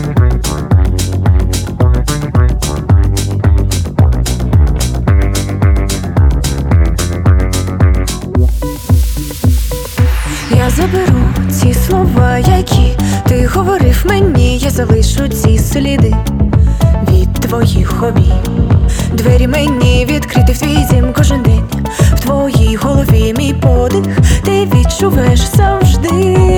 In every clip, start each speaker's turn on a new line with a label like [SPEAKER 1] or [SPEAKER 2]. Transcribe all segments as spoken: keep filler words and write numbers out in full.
[SPEAKER 1] Я заберу ці слова, які ти говорив мені, я залишу ці сліди від твоїх обійм. Двері мені відкриті в твій дім кожен день. В твоїй голові мій подих ти відчуваєш завжди.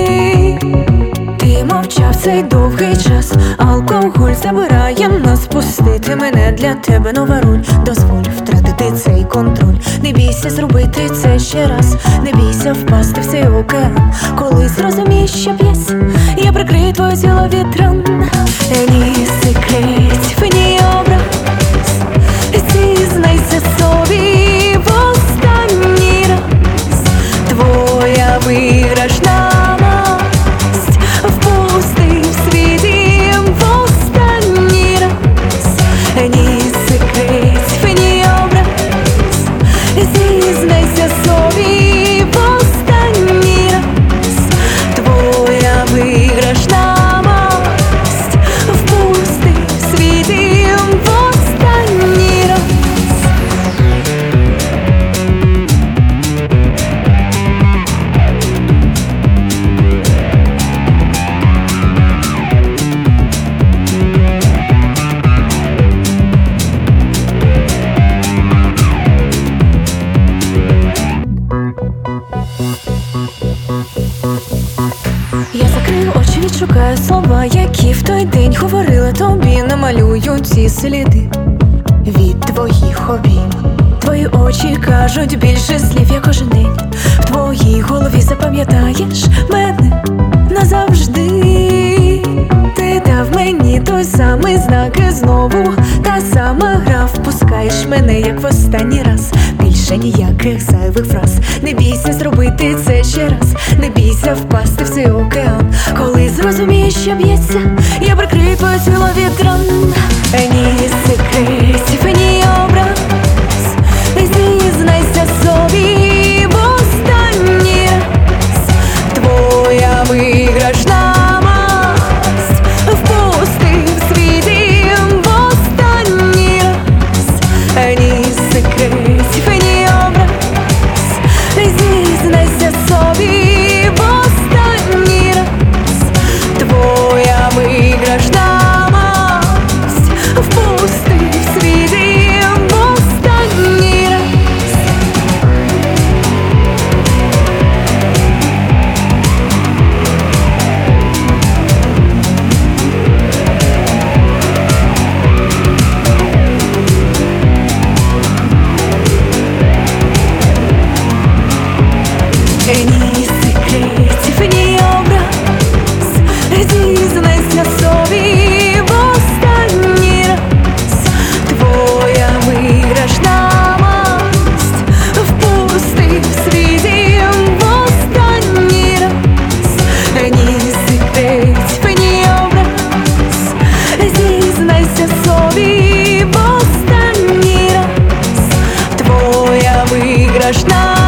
[SPEAKER 1] Ти мовчав цей довгий час, алкоголь забирає нас. Пустити мене для тебе нова роль. Дозволь втратити цей контроль. Не бійся зробити це ще раз. Не бійся впасти в цей океан. Коли зрозумієш, що б'єсь, я прикрию твоє тіло від ран. Ні секретів, ні образ. Зізнайся собі в останній раз. Твоя виграшна масть впусти в свій дім в останній раз. Ні секретів, ні образ. Зізнайся собі в останній раз. Твоя виграшна масть впусти в свій дім в останній раз. Я закрию очі, відшукаю слова, які в той день говорила тобі. Намалюю ці сліди від твоїх обійм. Твої очі кажуть більше слів, я кожен день. В твоїй голові запам'ятаєш мене назавжди. Ти дав мені той самий знак і знову та сама гра. Впускаєш мене, як в останній раз. Більше ніяких зайвих фраз. Не бійся зробити це ще раз. Не бійся впасти в цей океан. Коли зрозумієш, що б'ється, я прикрию твоє тіло від ран. Ні секретів, ні образ. Зізнайся собі в останній раз. Твоя виграшна масть впусти в свій дім в останній раз. Ні секретів, ні образ. Зізнайся собі в останній раз. Твоя виграшна масть впусти в свій дім в останній раз. Ні секретів, ні образ. Зізнайся собі в останній раз. Твоя виграшна масть впусти в свій дім в останній раз. Ні секретів, ні образ. Зізнайся собі в останній раз. Твоя виграшна